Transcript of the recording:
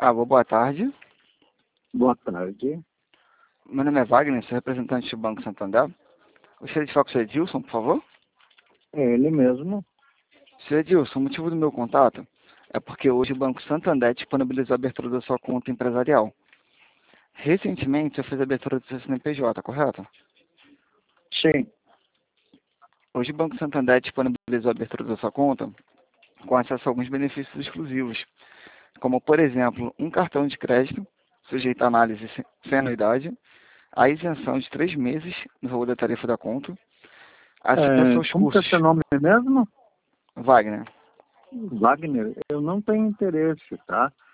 Alô, boa tarde. Boa tarde. Meu nome é Wagner, sou representante do Banco Santander. Gostaria de falar com o senhor Edilson, por favor. É ele mesmo. Senhor Edilson, o motivo do meu contato é porque hoje o Banco Santander disponibilizou a abertura da sua conta empresarial. Recentemente, eu fiz a abertura do seu CNPJ, correto? Sim. Hoje o Banco Santander disponibilizou a abertura da sua conta com acesso a alguns benefícios exclusivos, como, por exemplo, um cartão de crédito sujeito à análise sem anuidade, a isenção de 3 meses no valor da tarifa da conta, acesso aos Como que é cursos. seu nome mesmo? Wagner. Wagner. Eu não tenho interesse, tá?